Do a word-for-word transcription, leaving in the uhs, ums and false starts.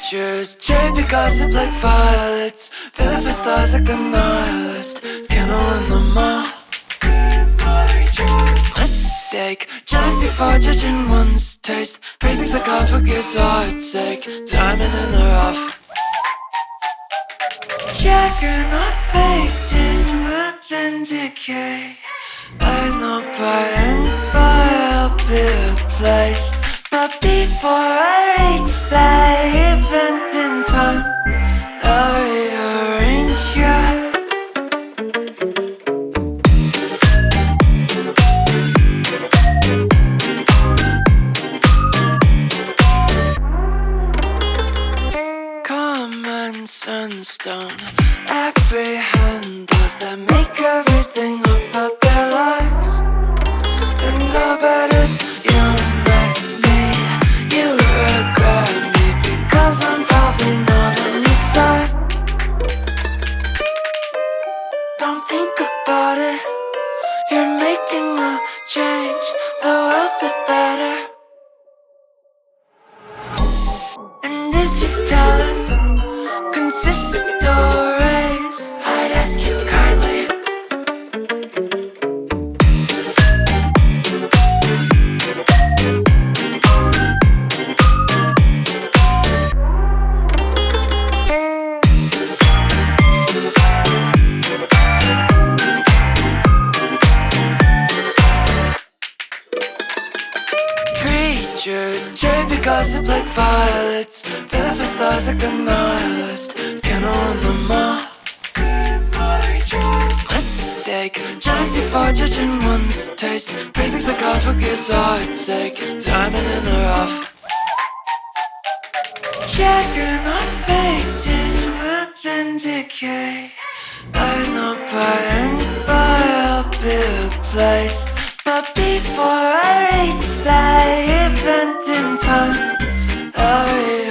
Creatures, cherry gossip like violets, feeling for stars like the nihilist. Can I win them all? Mistake, jealousy for judging one's taste. Praising sarcophagus, heart's sake. Diamond in the rough. Checking our faces, roots and decay. I know by and by I'll be replaced, but before I reach that event in time, I'll rearrange you. Comments and stone apprehend those that make everything about their lives. And I bet if you met me, you regret me, because I'm probably not on your side. Don't think about it, you're making a change, the world's a better. And if your talent consists of doorways, I'd ask you kindly. Creatures, cherry gossip like violets, feeling for stars like the nihilist. Can I win them all? Mistake, jealousy for judging one's taste. Praising sarcophagus, heart's sake. Diamond in the rough. Checking our faces, roots and decay. I know by and by I'll be replaced, but before I reach that event in time, I'll